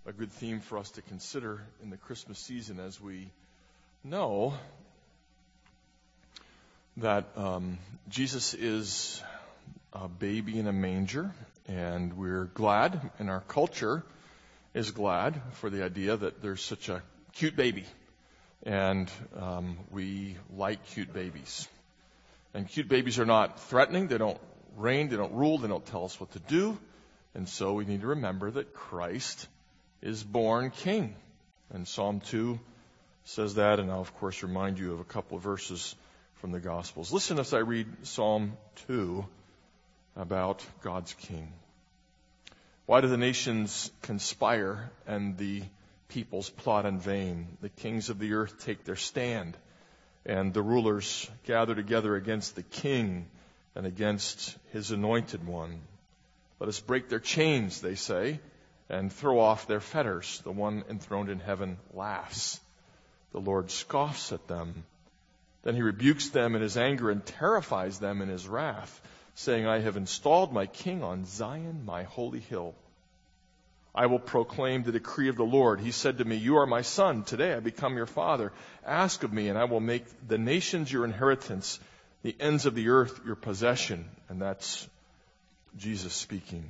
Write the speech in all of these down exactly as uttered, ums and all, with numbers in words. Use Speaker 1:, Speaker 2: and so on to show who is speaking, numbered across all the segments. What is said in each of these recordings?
Speaker 1: a good theme for us to consider in the Christmas season, as we know that um, Jesus is a baby in a manger, and we're glad, and our culture is glad for the idea that there's such a cute baby, and um, we like cute babies. And cute babies are not threatening, they don't reign, they don't rule, they don't tell us what to do, and so we need to remember that Christ is born King. And Psalm two says that, and I'll of course remind you of a couple of verses from the Gospels. Listen as I read Psalm two about God's King. Why do the nations conspire and the peoples plot in vain? The kings of the earth take their stand, and the rulers gather together against the King and against his anointed one. Let us break their chains, they say, and throw off their fetters. The one enthroned in heaven laughs. The Lord scoffs at them. Then he rebukes them in his anger and terrifies them in his wrath, saying, I have installed my king on Zion, my holy hill. I will proclaim the decree of the Lord. He said to me, you are my son. Today I become your father. Ask of me, and I will make the nations your inheritance, the ends of the earth your possession. And that's Jesus speaking.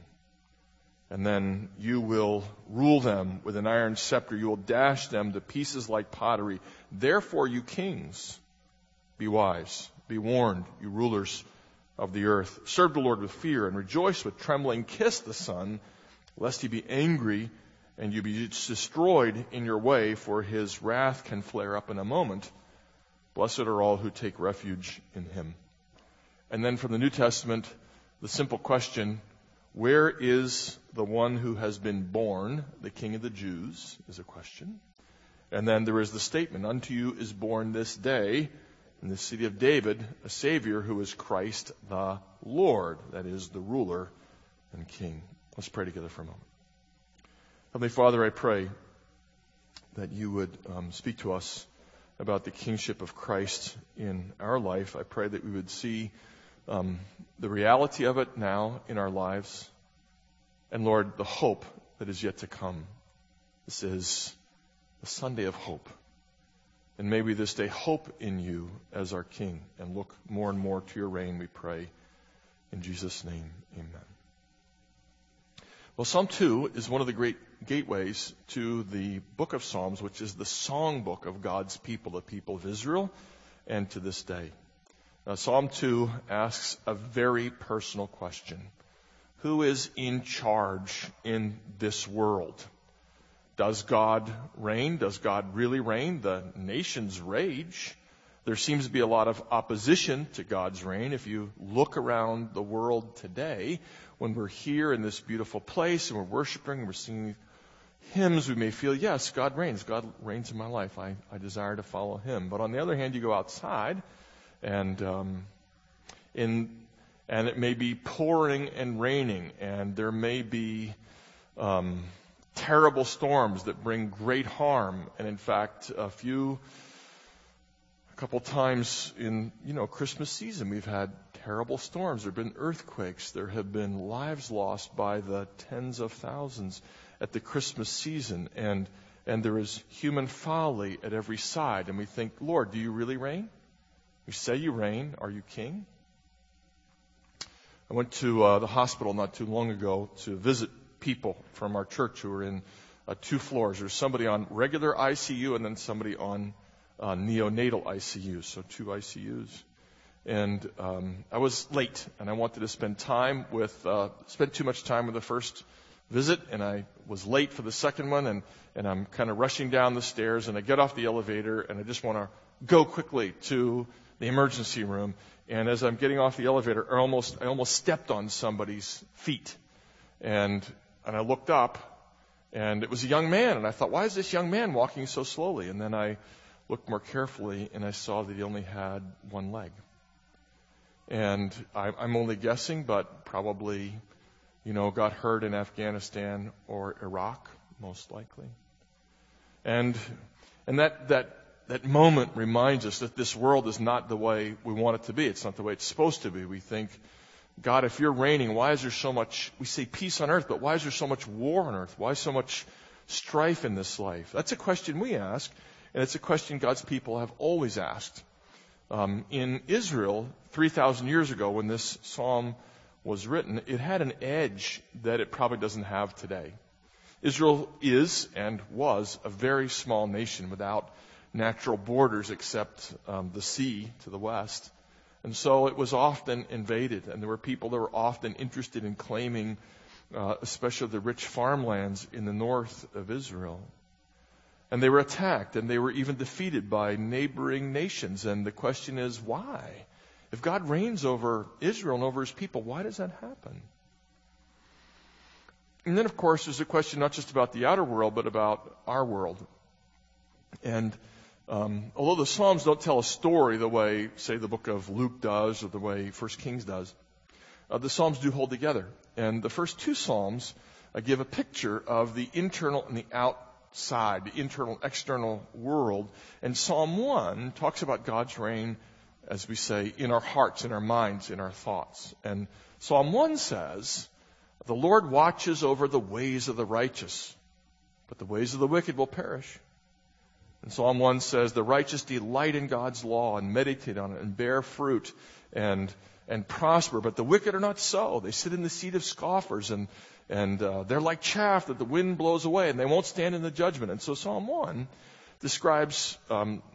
Speaker 1: And then you will rule them with an iron scepter. You will dash them to pieces like pottery. Therefore, you kings, be wise. Be warned, you rulers of the earth. Serve the Lord with fear and rejoice with trembling. Kiss the Son, lest he be angry and you be destroyed in your way, for his wrath can flare up in a moment. Blessed are all who take refuge in him. And then from the New Testament, the simple question, where is the one who has been born, the King of the Jews, is a question. And then there is the statement, unto you is born this day in the city of David a Savior who is Christ the Lord, that is, the ruler and King. Let's pray together for a moment. Heavenly Father, I pray that you would um, speak to us about the kingship of Christ in our life. I pray that we would see Um, the reality of it now in our lives, and Lord, the hope that is yet to come. This is the Sunday of hope, and may we this day hope in you as our King and look more and more to your reign, we pray in Jesus' name, amen. Well, Psalm two is one of the great gateways to the book of Psalms, which is the songbook of God's people, the people of Israel, and to this day. Now, Psalm two asks a very personal question. Who is in charge in this world? Does God reign? Does God really reign? The nations rage. There seems to be a lot of opposition to God's reign. If you look around the world today, when we're here in this beautiful place and we're worshiping and we're singing hymns, we may feel, yes, God reigns. God reigns in my life. I, I desire to follow him. But on the other hand, you go outside, And um, in and it may be pouring and raining, and there may be um, terrible storms that bring great harm. And in fact, a few, a couple times in you know Christmas season, we've had terrible storms. There have been earthquakes. There have been lives lost by the tens of thousands at the Christmas season, and and there is human folly at every side. And we think, Lord, do you really reign? You say you reign. Are you king? I went to uh, the hospital not too long ago to visit people from our church who were in uh, two floors. There's somebody on regular I C U and then somebody on uh, neonatal I C U, so two I C Us. And um, I was late, and I wanted to spend time with, uh, spend too much time with the first visit, and I was late for the second one, and, and I'm kind of rushing down the stairs, and I get off the elevator, and I just want to go quickly to the emergency room, and as I'm getting off the elevator, I almost I almost stepped on somebody's feet, and and I looked up, and it was a young man, and I thought, why is this young man walking so slowly? And then I looked more carefully, and I saw that he only had one leg, and I, I'm only guessing, but probably, you know, got hurt in Afghanistan or Iraq, most likely, and and that that. That moment reminds us that this world is not the way we want it to be. It's not the way it's supposed to be. We think, God, if you're reigning, why is there so much, we say peace on earth, but why is there so much war on earth? Why so much strife in this life? That's a question we ask, and it's a question God's people have always asked. Um, in Israel, three thousand years ago, when this psalm was written, it had an edge that it probably doesn't have today. Israel is and was a very small nation without natural borders except um, the sea to the west. And so it was often invaded, and there were people that were often interested in claiming, uh, especially the rich farmlands in the north of Israel. And they were attacked, and they were even defeated by neighboring nations. And the question is, why? If God reigns over Israel and over his people, why does that happen? And then, of course, there's a question not just about the outer world, but about our world. And um, although the Psalms don't tell a story the way, say, the book of Luke does or the way First Kings does, uh, the Psalms do hold together. And the first two Psalms uh, give a picture of the internal and the outside, the internal and external world. And Psalm one talks about God's reign, as we say, in our hearts, in our minds, in our thoughts. And Psalm one says, the Lord watches over the ways of the righteous, but the ways of the wicked will perish. And Psalm one says, the righteous delight in God's law and meditate on it and bear fruit and and prosper, but the wicked are not so. They sit in the seat of scoffers, and and uh, they're like chaff that the wind blows away, and they won't stand in the judgment. And so Psalm one describes um,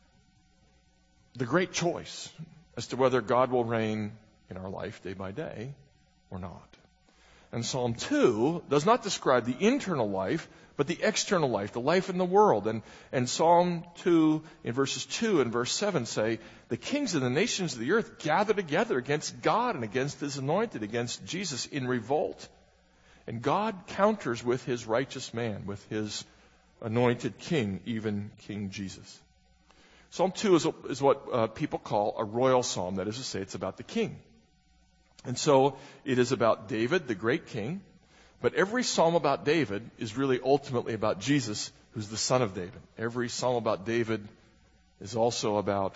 Speaker 1: the great choice as to whether God will reign in our life day by day or not. And Psalm two does not describe the internal life, but the external life, the life in the world. And, and Psalm two, in verses two and verse seven say, the kings of the nations of the earth gather together against God and against his anointed, against Jesus in revolt. And God counters with his righteous man, with his anointed king, even King Jesus. Psalm two is, is what uh, people call a royal psalm. That is to say, it's about the king. And so it is about David, the great king. But every psalm about David is really ultimately about Jesus, who's the son of David. Every psalm about David is also about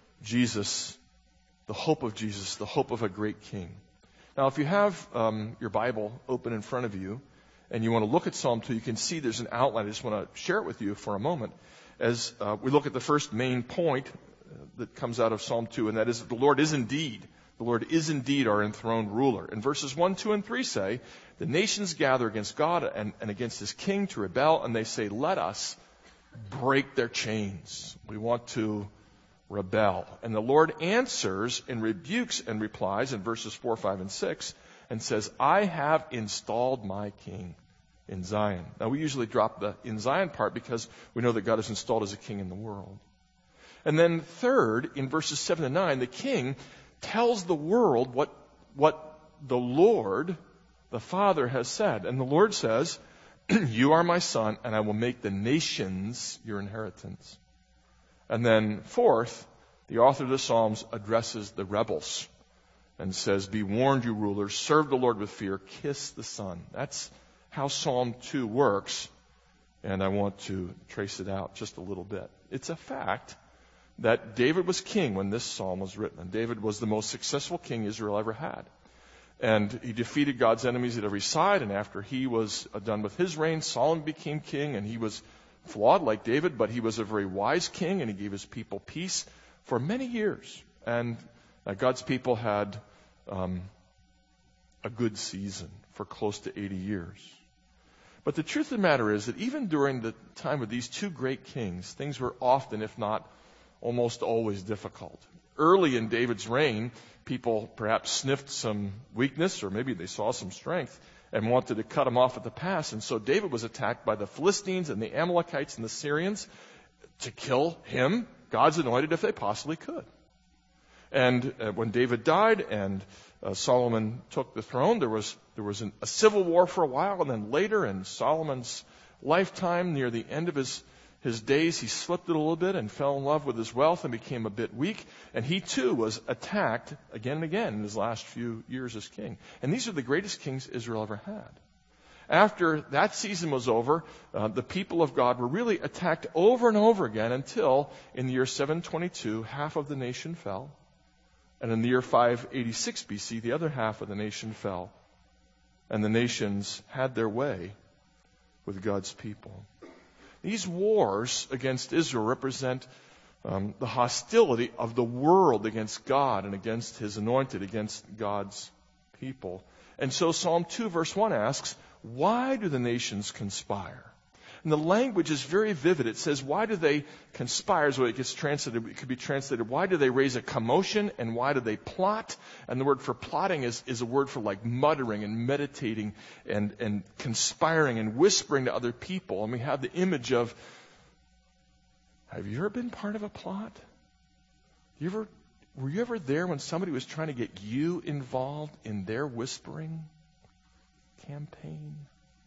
Speaker 1: Jesus, the hope of Jesus, the hope of a great king. Now, if you have um, your Bible open in front of you and you want to look at Psalm two, you can see there's an outline. I just want to share it with you for a moment as uh, we look at the first main point that comes out of Psalm two, and that is that the Lord is indeed The Lord is indeed our enthroned ruler. And verses one, two, and three say, the nations gather against God and, and against his king to rebel, and they say, let us break their chains. We want to rebel. And the Lord answers and rebukes and replies in verses four, five, and six, and says, I have installed my king in Zion. Now, we usually drop the in Zion part because we know that God is installed as a king in the world. And then third, in verses seven and nine, the king tells the world what, what the Lord, the Father, has said. And the Lord says, you are my son, and I will make the nations your inheritance. And then fourth, the author of the Psalms addresses the rebels and says, be warned, you rulers, serve the Lord with fear, kiss the Son. That's how Psalm two works, and I want to trace it out just a little bit. It's a fact that David was king when this psalm was written. And David was the most successful king Israel ever had. And he defeated God's enemies at every side. And after he was done with his reign, Solomon became king. And he was flawed like David, but he was a very wise king. And he gave his people peace for many years. And uh, God's people had um, a good season for close to eighty years. But the truth of the matter is that even during the time of these two great kings, things were often, if not almost always, difficult. Early in David's reign, people perhaps sniffed some weakness, or maybe they saw some strength and wanted to cut him off at the pass. And so David was attacked by the Philistines and the Amalekites and the Syrians to kill him, God's anointed, if they possibly could. And uh, when David died and uh, Solomon took the throne, there was there was an, a civil war for a while, and then later in Solomon's lifetime, near the end of his His days, he slipped it a little bit and fell in love with his wealth and became a bit weak. And he too was attacked again and again in his last few years as king. And these are the greatest kings Israel ever had. After that season was over, uh, the people of God were really attacked over and over again until in the year seven twenty-two, half of the nation fell. And in the year five eighty-six B C, the other half of the nation fell. And the nations had their way with God's people. These wars against Israel represent um, the hostility of the world against God and against His anointed, against God's people. And so Psalm two verse one asks, why do the nations conspire? And the language is very vivid. It says, why do they conspire is what it gets translated. It could be translated, why do they raise a commotion and why do they plot? And the word for plotting is, is a word for like muttering and meditating and, and conspiring and whispering to other people. And we have the image of, have you ever been part of a plot? You ever, were you ever there when somebody was trying to get you involved in their whispering campaign?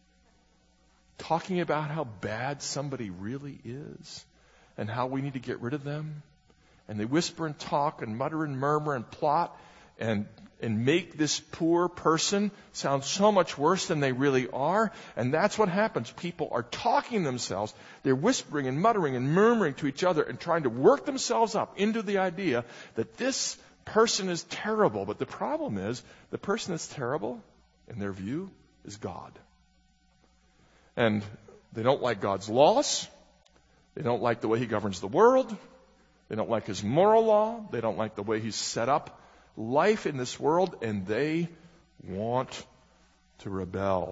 Speaker 1: Talking about how bad somebody really is and how we need to get rid of them. And they whisper and talk and mutter and murmur and plot and and make this poor person sound so much worse than they really are. And that's what happens. People are talking themselves. They're whispering and muttering and murmuring to each other and trying to work themselves up into the idea that this person is terrible. But the problem is, the person that's terrible, in their view, is God. And they don't like God's laws. They don't like the way He governs the world. They don't like His moral law. They don't like the way He's set up life in this world. And they want to rebel.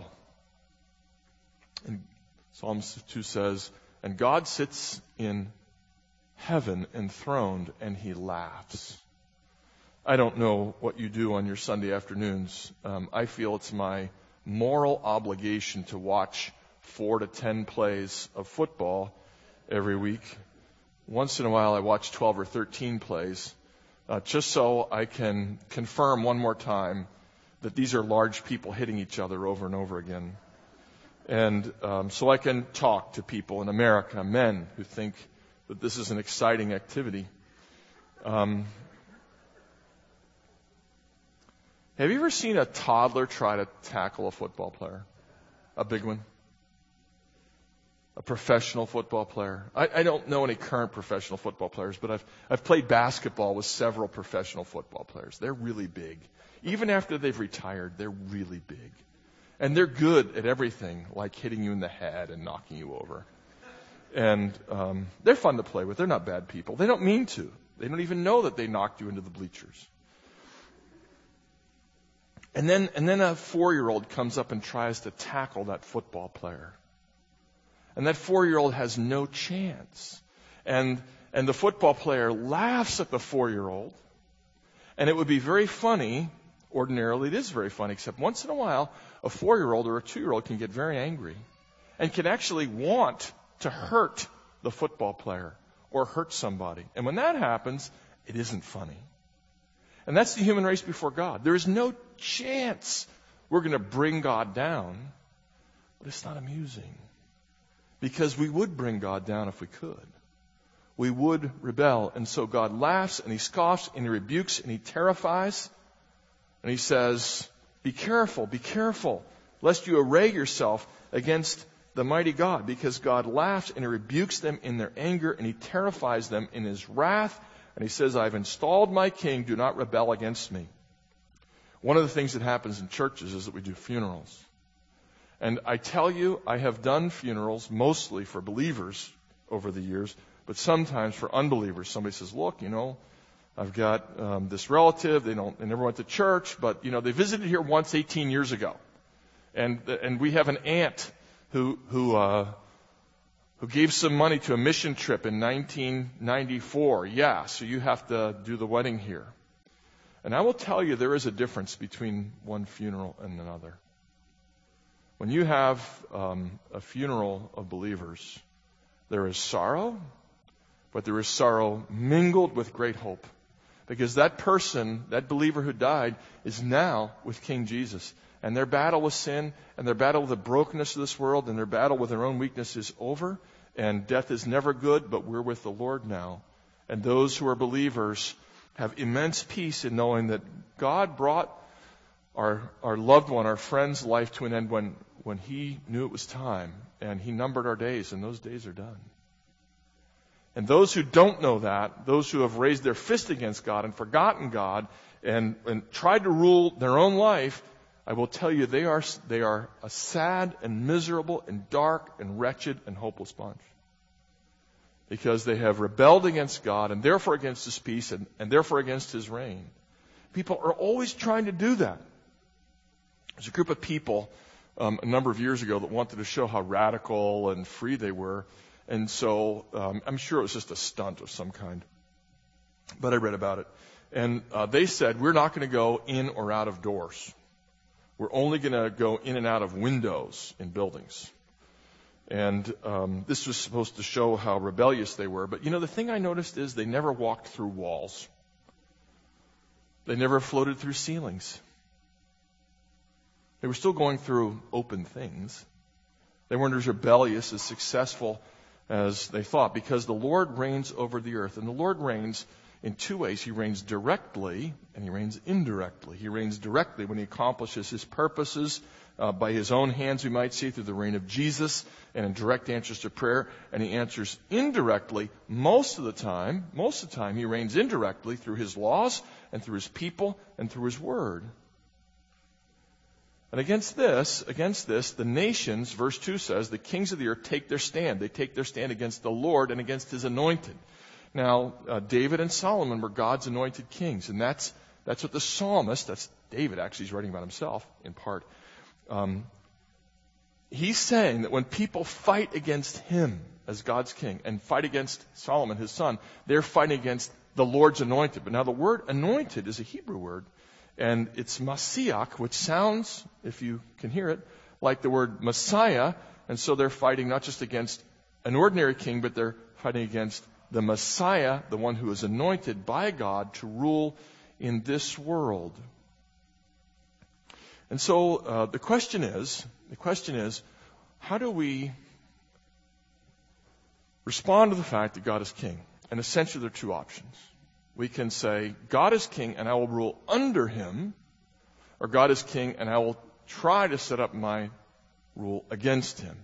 Speaker 1: And Psalm two says, and God sits in heaven enthroned and He laughs. I don't know what you do on your Sunday afternoons. Um, I feel it's my moral obligation to watch four to ten plays of football every week. Once in a while I watch twelve or thirteen plays, uh, just so I can confirm one more time that these are large people hitting each other over and over again. And um, so I can talk to people in America, men who think that this is an exciting activity. Um, have you ever seen a toddler try to tackle a football player? A big one? A professional football player. I, I don't know any current professional football players, but I've I've played basketball with several professional football players. They're really big. Even after they've retired, they're really big. And they're good at everything, like hitting you in the head and knocking you over. And um, they're fun to play with. They're not bad people. They don't mean to. They don't even know that they knocked you into the bleachers. And then and then a four-year-old comes up and tries to tackle that football player. And that four-year-old has no chance. And and the football player laughs at the four-year-old. And it would be very funny. Ordinarily, it is very funny, except once in a while, a four-year-old or a two-year-old can get very angry and can actually want to hurt the football player or hurt somebody. And when that happens, it isn't funny. And that's the human race before God. There is no chance we're going to bring God down, but it's not amusing. Because we would bring God down if we could. We would rebel. And so God laughs and He scoffs and He rebukes and He terrifies. And He says, be careful, be careful, lest you array yourself against the mighty God. Because God laughs and He rebukes them in their anger and He terrifies them in His wrath. And He says, I've installed my king, do not rebel against me. One of the things that happens in churches is that we do funerals. And I tell you, I have done funerals mostly for believers over the years, but sometimes for unbelievers. Somebody says, look, you know, I've got um, this relative, they don't, they never went to church, but, you know, they visited here once eighteen years ago. And, and we have an aunt who, who, uh, who gave some money to a mission trip in nineteen ninety-four. Yeah, so you have to do the wedding here. And I will tell you, there is a difference between one funeral and another. When you have um, a funeral of believers, there is sorrow, but there is sorrow mingled with great hope. Because that person, that believer who died, is now with King Jesus. And their battle with sin, and their battle with the brokenness of this world, and their battle with their own weakness is over. And death is never good, but we're with the Lord now. And those who are believers have immense peace in knowing that God brought our our loved one, our friend's life to an end when, when He knew it was time. And He numbered our days, and those days are done. And those who don't know that, those who have raised their fist against God and forgotten God and, and tried to rule their own life, I will tell you they are, they are a sad and miserable and dark and wretched and hopeless bunch. Because they have rebelled against God and therefore against His peace and, and therefore against His reign. People are always trying to do that. There's a group of people um, a number of years ago that wanted to show how radical and free they were. And so um, I'm sure it was just a stunt of some kind. But I read about it. And uh, they said, we're not going to go in or out of doors. We're only going to go in and out of windows in buildings. And um, this was supposed to show how rebellious they were. But, you know, the thing I noticed is they never walked through walls. They never floated through ceilings. They were still going through open things. They weren't as rebellious, as successful as they thought, because the Lord reigns over the earth. And the Lord reigns in two ways. He reigns directly and He reigns indirectly. He reigns directly when He accomplishes His purposes uh, by His own hands, we might see, through the reign of Jesus and in direct answers to prayer. And He answers indirectly most of the time. Most of the time He reigns indirectly through His laws and through His people and through His word. And against this, against this, the nations, verse two says, the kings of the earth take their stand. They take their stand against the Lord and against His anointed. Now, uh, David and Solomon were God's anointed kings, and that's that's what the psalmist, that's David actually, he's writing about himself in part. Um, he's saying that when people fight against him as God's king and fight against Solomon, his son, they're fighting against the Lord's anointed. But now the word anointed is a Hebrew word, and it's Masiach, which sounds, if you can hear it, like the word Messiah. And so they're fighting not just against an ordinary king, but they're fighting against the Messiah, the one who is anointed by God to rule in this world. And so uh, the question is, the question is, how do we respond to the fact that God is king? And essentially there are two options. We can say, God is king and I will rule under Him, or God is king and I will try to set up my rule against Him.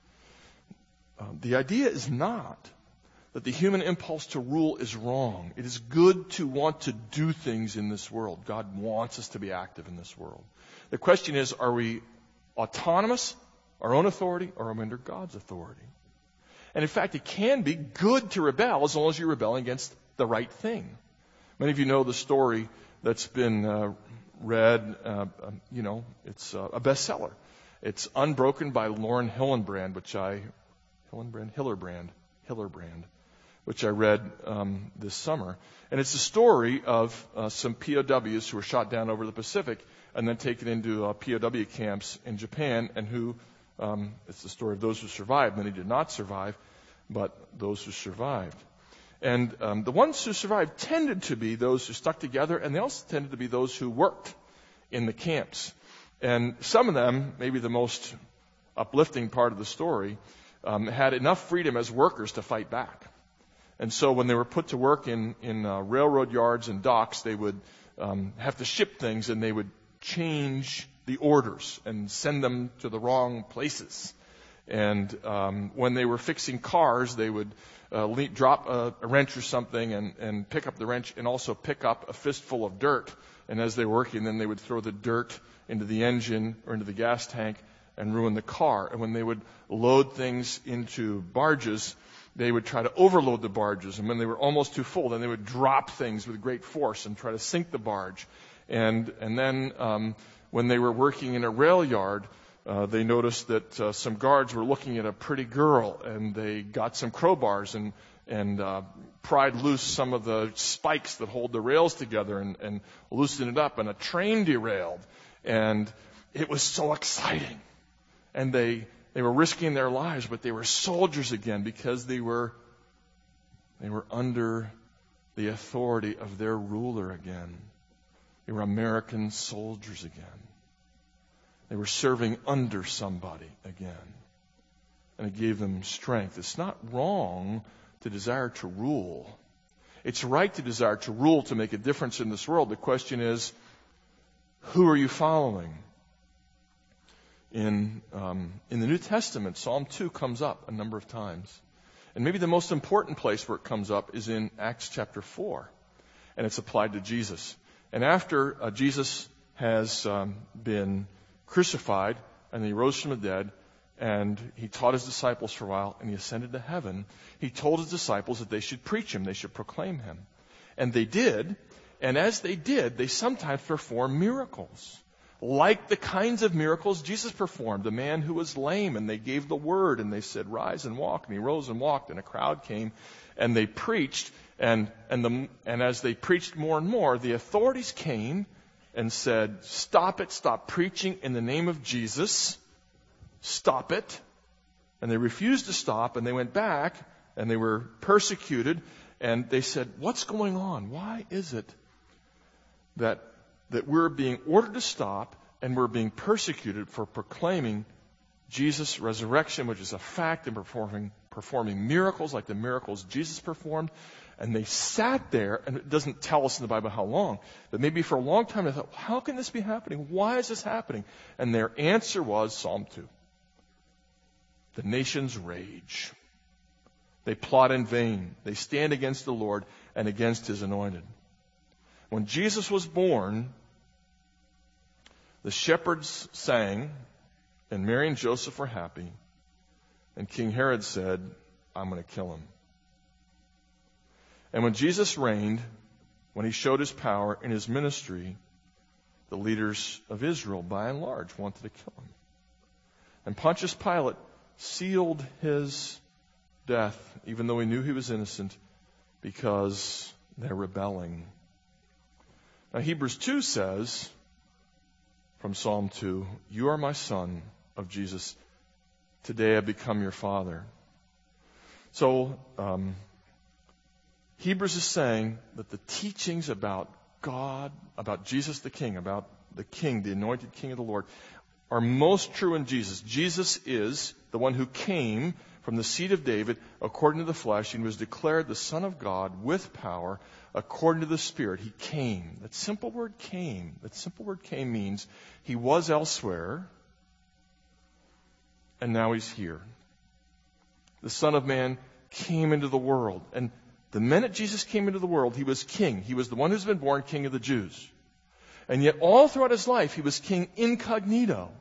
Speaker 1: Uh, the idea is not that the human impulse to rule is wrong. It is good to want to do things in this world. God wants us to be active in this world. The question is, are we autonomous, our own authority, or are we under God's authority? And in fact, it can be good to rebel as long as you're rebelling against the right thing. Many of you know the story that's been uh, read. Uh, um, you know, it's uh, a bestseller. It's Unbroken by Lauren Hillenbrand, which I Hillenbrand Hillerbrand Hillerbrand, which I read um, this summer. And it's a story of uh, some P O Ws who were shot down over the Pacific and then taken into uh, P O W camps in Japan, and who, um, it's the story of those who survived. Many did not survive, but those who survived. And um, the ones who survived tended to be those who stuck together, and they also tended to be those who worked in the camps. And some of them, maybe the most uplifting part of the story, um, had enough freedom as workers to fight back. And so when they were put to work in, in uh, railroad yards and docks, they would um, have to ship things, and they would change the orders and send them to the wrong places. And um, when they were fixing cars, they would uh, le- drop a, a wrench or something and, and pick up the wrench and also pick up a fistful of dirt. And as they were working, then they would throw the dirt into the engine or into the gas tank and ruin the car. And when they would load things into barges, they would try to overload the barges. And when they were almost too full, then they would drop things with great force and try to sink the barge. And and then um, when they were working in a rail yard, uh, they noticed that uh, some guards were looking at a pretty girl, and they got some crowbars and and uh, pried loose some of the spikes that hold the rails together and, and loosened it up, and a train derailed. And it was so exciting. And they they were risking their lives, but they were soldiers again because they were they were under the authority of their ruler again. They were American soldiers again. They were serving under somebody again. And it gave them strength. It's not wrong to desire to rule. It's right to desire to rule, to make a difference in this world. The question is, who are you following? In um, in the New Testament, Psalm two comes up a number of times. And maybe the most important place where it comes up is in Acts chapter four. And it's applied to Jesus. And after uh, Jesus has um, been crucified, and he rose from the dead, and he taught his disciples for a while, and he ascended to heaven, he told his disciples that they should preach him, they should proclaim him. And they did, and as they did, they sometimes performed miracles. Like the kinds of miracles Jesus performed. The man who was lame, and they gave the word, and they said, rise and walk, and he rose and walked, and a crowd came, and they preached, and and the and as they preached more and more, the authorities came and said, stop it, stop preaching in the name of Jesus, stop it. And they refused to stop, and they went back, and they were persecuted, and they said, what's going on? Why is it that that we're being ordered to stop and we're being persecuted for proclaiming Jesus' resurrection, which is a fact, and performing, performing miracles like the miracles Jesus performed? And they sat there, and it doesn't tell us in the Bible how long, but maybe for a long time they thought, how can this be happening? Why is this happening? And their answer was Psalm two. The nations rage. They plot in vain. They stand against the Lord and against his anointed. When Jesus was born, the shepherds sang, and Mary and Joseph were happy, and King Herod said, I'm going to kill him. And when Jesus reigned, when he showed his power in his ministry, the leaders of Israel, by and large, wanted to kill him. And Pontius Pilate sealed his death, even though he knew he was innocent, because they're rebelling. Now, Hebrews two says, from Psalm two, you are my son, of Jesus. Today I become your father. So, um, Hebrews is saying that the teachings about God, about Jesus the King, about the King, the anointed King of the Lord, are most true in Jesus. Jesus is the one who came from the seed of David according to the flesh and was declared the Son of God with power according to the Spirit. He came. That simple word came. That simple word came means he was elsewhere and now he's here. The Son of Man came into the world. And the minute Jesus came into the world, he was king. He was the one who's been born king of the Jews. And yet all throughout his life, he was king incognito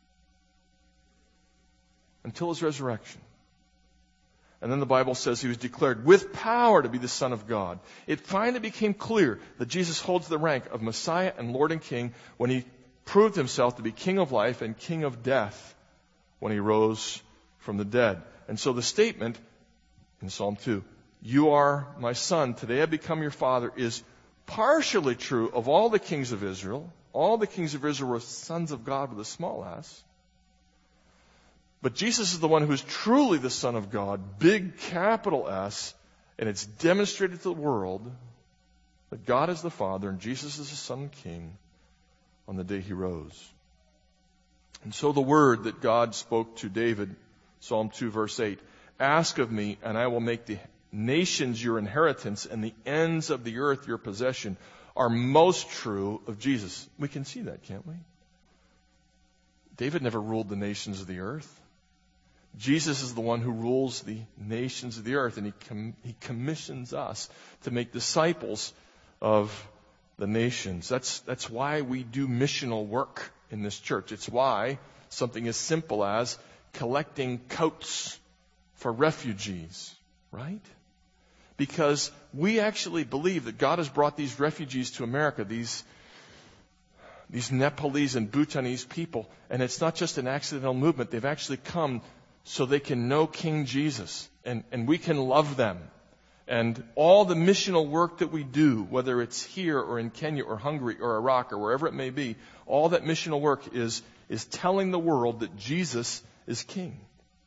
Speaker 1: until his resurrection. And then the Bible says he was declared with power to be the Son of God. It finally became clear that Jesus holds the rank of Messiah and Lord and King when he proved himself to be King of life and King of death when he rose from the dead. And so the statement in Psalm two, you are my son, today I become your father, is partially true of all the kings of Israel. All the kings of Israel were sons of God with a small s. But Jesus is the one who is truly the Son of God, big capital S, and it's demonstrated to the world that God is the Father and Jesus is the Son and King on the day he rose. And so the word that God spoke to David, Psalm two, verse eight, ask of me, and I will make the nations your inheritance and the ends of the earth your possession, are most true of Jesus. We can see that, can't we? David never ruled the nations of the earth. Jesus is the one who rules the nations of the earth, and he, com- he commissions us to make disciples of the nations. That's, that's why we do missional work in this church. It's why something as simple as collecting coats for refugees, right? Because we actually believe that God has brought these refugees to America, these these Nepalese and Bhutanese people, and it's not just an accidental movement. They've actually come so they can know King Jesus, and, and we can love them. And all the missional work that we do, whether it's here or in Kenya or Hungary or Iraq or wherever it may be, all that missional work is, is telling the world that Jesus is King.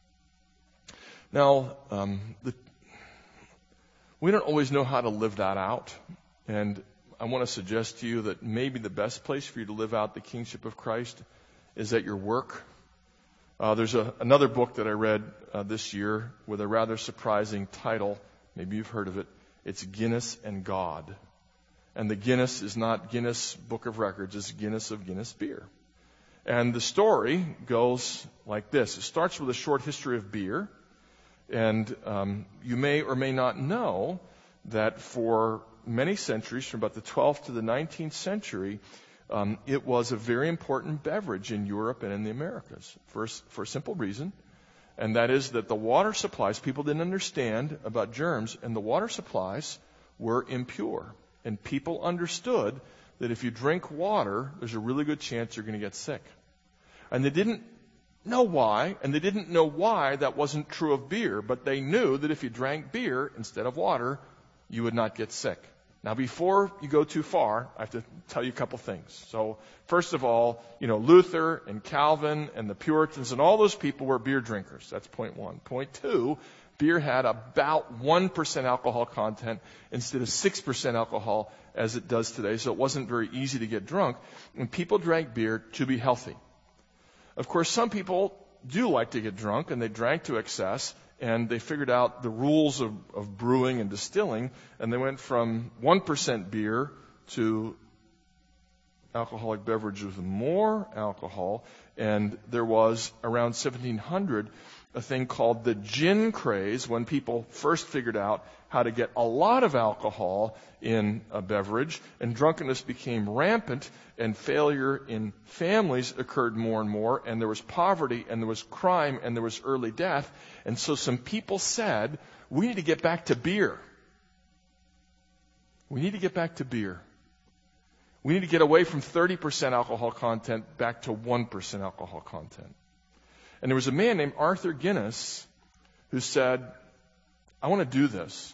Speaker 1: Now, um, the, we don't always know how to live that out, and I want to suggest to you that maybe the best place for you to live out the kingship of Christ is at your work. Uh, there's a, another book that I read uh, this year with a rather surprising title. Maybe you've heard of it. It's Guinness and God. And the Guinness is not Guinness Book of Records. It's Guinness of Guinness beer. And the story goes like this. It starts with a short history of beer. And um, you may or may not know that for many centuries, from about the twelfth to the nineteenth century, Um, it was a very important beverage in Europe and in the Americas for, for a simple reason, and that is that the water supplies, people didn't understand about germs, and the water supplies were impure. And people understood that if you drink water, there's a really good chance you're going to get sick. And they didn't know why, and they didn't know why that wasn't true of beer, but they knew that if you drank beer instead of water, you would not get sick. Now, before you go too far, I have to tell you a couple things. So, first of all, you know, Luther and Calvin and the Puritans and all those people were beer drinkers. That's point one. Point two, beer had about one percent alcohol content instead of six percent alcohol as it does today, so it wasn't very easy to get drunk. And people drank beer to be healthy. Of course, some people do like to get drunk, and they drank to excess, and they figured out the rules of, of brewing and distilling, and they went from one percent beer to alcoholic beverages with more alcohol. And there was, around seventeen hundred, a thing called the gin craze, when people first figured out how to get a lot of alcohol in a beverage, and drunkenness became rampant, and failure in families occurred more and more, and there was poverty, and there was crime, and there was early death. And so some people said, we need to get back to beer. We need to get back to beer. We need to get away from thirty percent alcohol content back to one percent alcohol content. And there was a man named Arthur Guinness who said, I want to do this.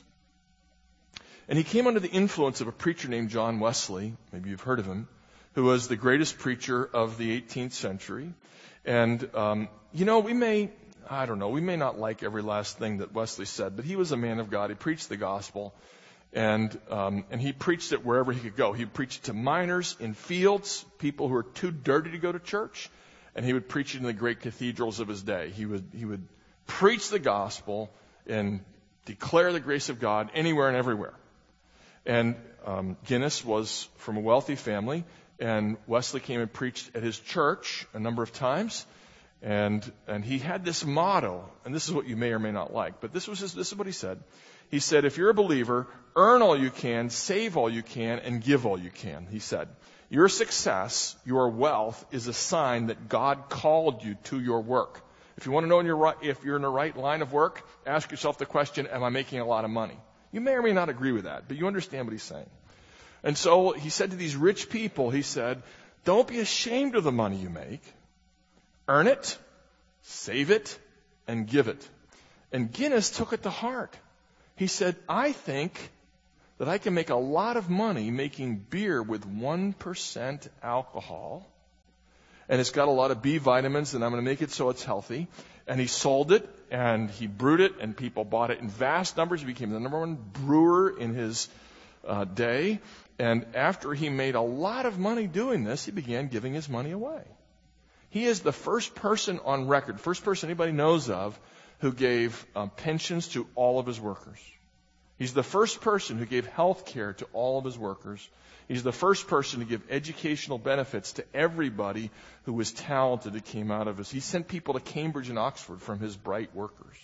Speaker 1: And he came under the influence of a preacher named John Wesley, maybe you've heard of him, who was the greatest preacher of the eighteenth century. And, um, you know, we may, I don't know, we may not like every last thing that Wesley said, but he was a man of God. He preached the gospel. And um, and he preached it wherever he could go. He preached to miners in fields, people who were too dirty to go to church. And he would preach it in the great cathedrals of his day. He would he would preach the gospel and declare the grace of God anywhere and everywhere. And um, Guinness was from a wealthy family, and Wesley came and preached at his church a number of times. And and he had this motto, and this is what you may or may not like, but this was his, this is what he said. He said, if you're a believer, earn all you can, save all you can, and give all you can. He said, your success, your wealth, is a sign that God called you to your work. If you want to know in your right, if you're in the right line of work, ask yourself the question, am I making a lot of money? You may or may not agree with that, but you understand what he's saying. And so he said to these rich people, he said, don't be ashamed of the money you make. Earn it, save it, and give it. And Guinness took it to heart. He said, I think that I can make a lot of money making beer with one percent alcohol. And it's got a lot of B vitamins, and I'm going to make it so it's healthy. And he sold it, and he brewed it, and people bought it in vast numbers. He became the number one brewer in his uh, day. And after he made a lot of money doing this, he began giving his money away. He is the first person on record, first person anybody knows of, who gave um, pensions to all of his workers. He's the first person who gave health care to all of his workers. He's the first person to give educational benefits to everybody who was talented that came out of his. He sent people to Cambridge and Oxford from his bright workers.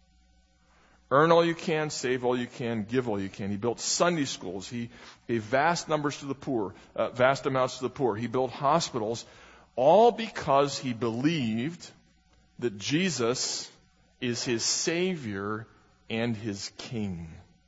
Speaker 1: Earn all you can, save all you can, give all you can. He built Sunday schools. He gave vast numbers to the poor, uh, vast amounts to the poor. He built hospitals, all because he believed that Jesus is his Savior and his King.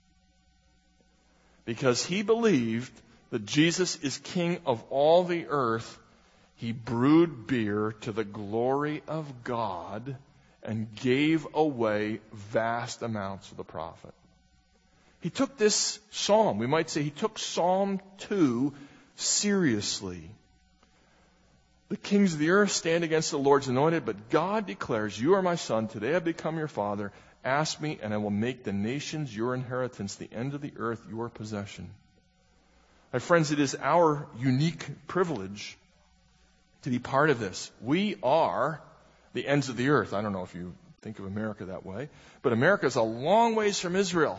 Speaker 1: Because he believed that Jesus is King of all the earth, he brewed beer to the glory of God and gave away vast amounts of the profit. He took this psalm, we might say he took Psalm two seriously. The kings of the earth stand against the Lord's anointed, but God declares, you are my son, today I have become your father. Ask me, and I will make the nations your inheritance, the end of the earth your possession. My friends, it is our unique privilege to be part of this. We are the ends of the earth. I don't know if you think of America that way, but America is a long ways from Israel.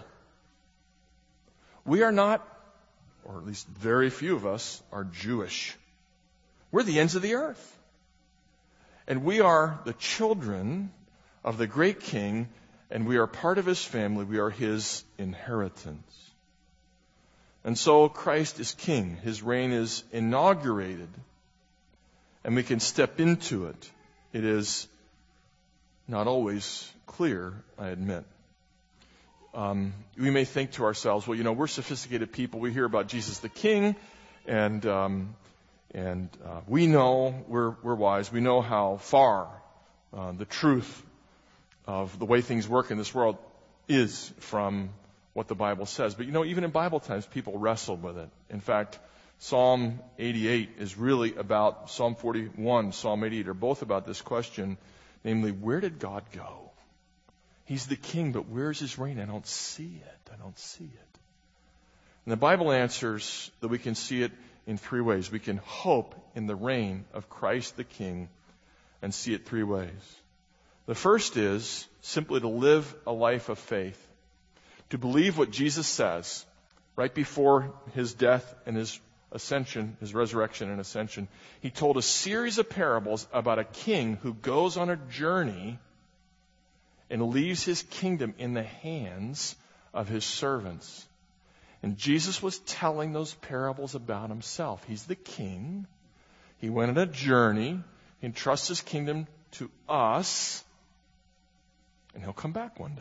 Speaker 1: We are not, or at least very few of us, are Jewish. We're the ends of the earth. And we are the children of the great King, and we are part of his family. We are his inheritance. And so Christ is king. His reign is inaugurated. And we can step into it. It is not always clear, I admit. Um, we may think to ourselves, well, you know, we're sophisticated people. We hear about Jesus the King, and um, and uh, we know we're we're wise. We know how far uh, the truth of the way things work in this world is from what the Bible says. But you know, even in Bible times, people wrestled with it. In fact, Psalm eighty-eight is really about Psalm forty-one, Psalm eighty-eight are both about this question, namely, where did God go? He's the king, but where's his reign? I don't see it. I don't see it. And the Bible answers that we can see it in three ways. We can hope in the reign of Christ the King and see it three ways. The first is simply to live a life of faith, to believe what Jesus says right before his death and his ascension, his resurrection and ascension. He told a series of parables about a king who goes on a journey and leaves his kingdom in the hands of his servants. And Jesus was telling those parables about himself. He's the king. He went on a journey. He entrusts his kingdom to us. And he'll come back one day.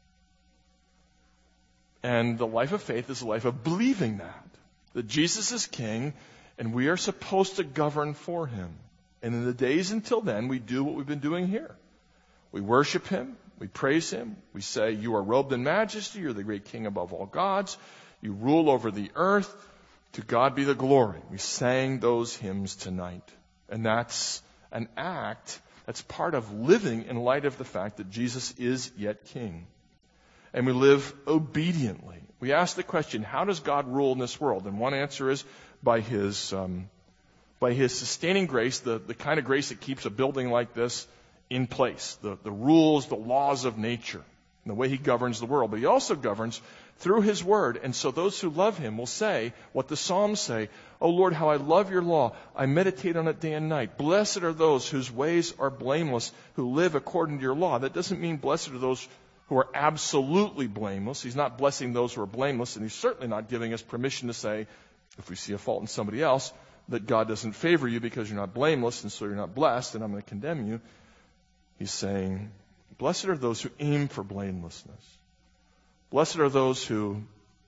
Speaker 1: And the life of faith is a life of believing that. That Jesus is king, and we are supposed to govern for him. And in the days until then, we do what we've been doing here. We worship him. We praise him. We say, you are robed in majesty. You're the great king above all gods. You rule over the earth. To God be the glory. We sang those hymns tonight. And that's an act that's part of living in light of the fact that Jesus is yet king. And we live obediently. We ask the question, how does God rule in this world? And one answer is by his um, by his sustaining grace, the, the kind of grace that keeps a building like this in place, the, the rules, the laws of nature, and the way he governs the world. But he also governs through his word. And so those who love him will say what the Psalms say, "Oh Lord, how I love your law. I meditate on it day and night. Blessed are those whose ways are blameless, who live according to your law." That doesn't mean blessed are those who are absolutely blameless. He's not blessing those who are blameless, and he's certainly not giving us permission to say, if we see a fault in somebody else, that God doesn't favor you because you're not blameless, and so you're not blessed, and I'm going to condemn you. He's saying, blessed are those who aim for blamelessness. Blessed are those who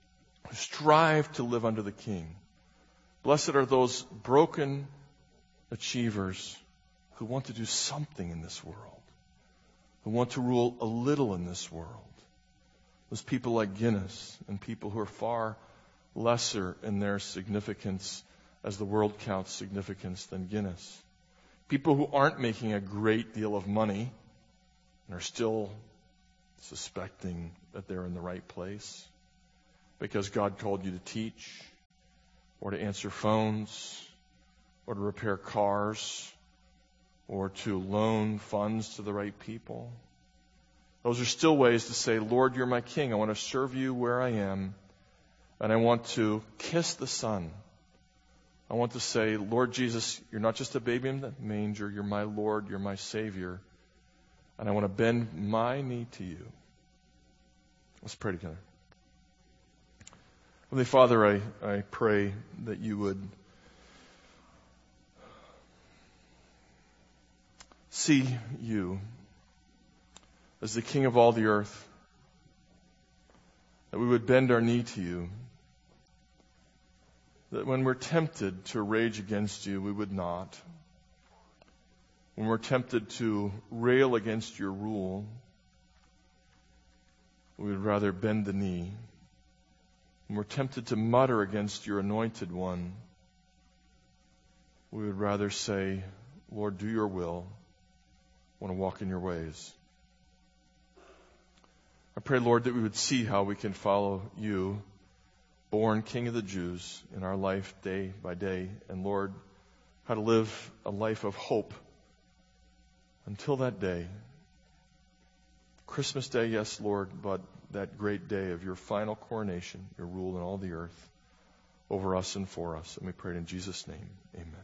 Speaker 1: strive to live under the King. Blessed are those broken achievers who want to do something in this world, who want to rule a little in this world. Those people like Guinness and people who are far lesser in their significance as the world counts significance than Guinness. People who aren't making a great deal of money and are still suspecting that they're in the right place because God called you to teach or to answer phones or to repair cars or to loan funds to the right people. Those are still ways to say, Lord, you're my king. I want to serve you where I am, and I want to kiss the Son. I want to say, Lord Jesus, you're not just a baby in the manger. You're my Lord. You're my Savior. And I want to bend my knee to you. Let's pray together. Heavenly Father, I, I pray that you would see you as the King of all the earth, that we would bend our knee to you, that when we're tempted to rage against you, we would not. When we're tempted to rail against your rule, we would rather bend the knee. When we're tempted to mutter against your anointed one, we would rather say, Lord, do your will. I want to walk in your ways. I pray, Lord, that we would see how we can follow you, born King of the Jews, in our life day by day. And Lord, how to live a life of hope until that day. Christmas Day, yes, Lord, but that great day of your final coronation, your rule in all the earth, over us and for us. And we pray it in Jesus' name. Amen.